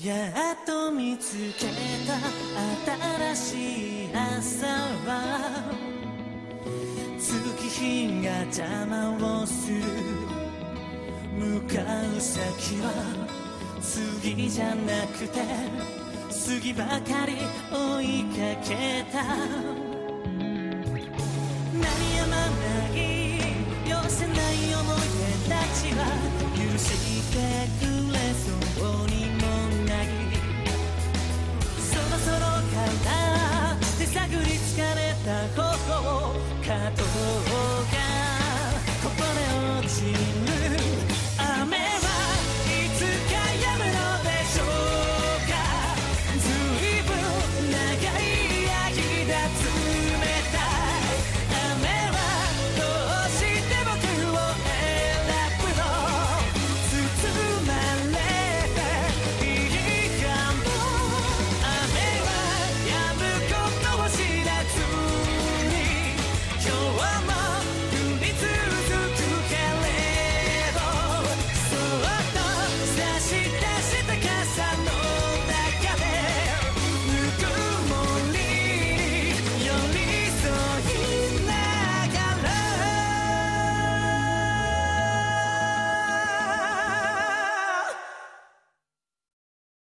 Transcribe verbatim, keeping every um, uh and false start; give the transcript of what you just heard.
やっと見つけた新しい朝は月日が邪魔をする向かう先は次じゃなくて杉ばかり追いかけた鳴りやまない寄せない思い出たちは許してくれ